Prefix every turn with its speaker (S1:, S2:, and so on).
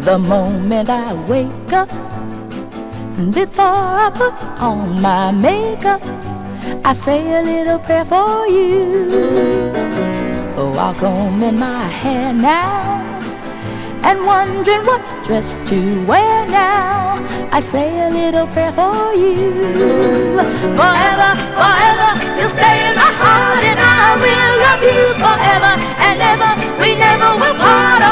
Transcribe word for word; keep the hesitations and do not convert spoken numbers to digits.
S1: The moment I wake up, before I put on my makeup, I say a little prayer for you. While combing my hair now and wondering what dress to wear now, I say a little prayer for you. Forever, forever, you'll stay in my heart, and I will love you forever and ever. We never will part.